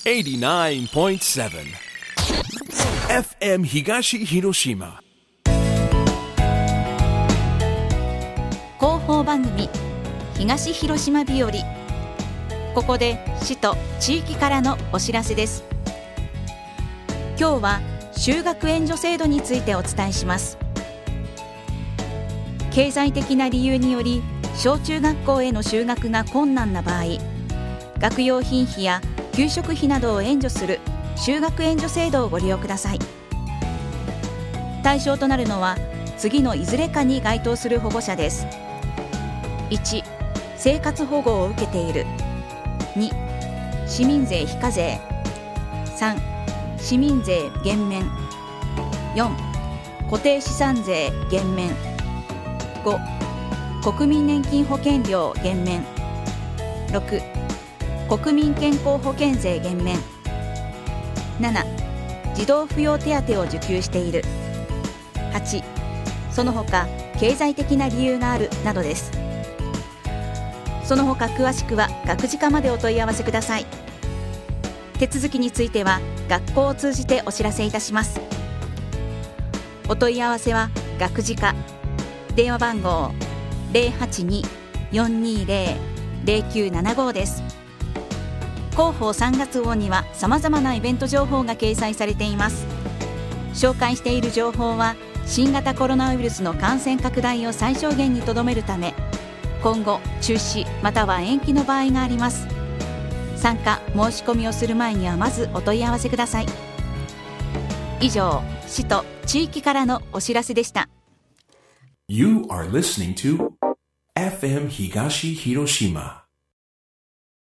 89.7 FM 東広島広報番組東広島日和。ここで市と地域からのお知らせです。今日は就学援助制度についてお伝えします。経済的な理由により小中学校への就学が困難な場合、学用品費や給食費などを援助する就学援助制度をご利用ください。対象となるのは次のいずれかに該当する保護者です。1、生活保護を受けている。2、市民税非課税。3、市民税減免。4、固定資産税減免。5、国民年金保険料減免。6、国民健康保険税減免。7、児童扶養手当を受給している。8、その他経済的な理由があるなどです。その他詳しくは学時課までお問い合わせください。手続きについては学校を通じてお知らせいたします。お問い合わせは学時課、電話番号 082-420-0975 です。広報3月号にはさまざまなイベント情報が掲載されています。紹介している情報は新型コロナウイルスの感染拡大を最小限にとどめるため、今後中止または延期の場合があります。参加申し込みをする前にはまずお問い合わせください。以上、市と地域からのお知らせでした。 You are listening to FM 東広島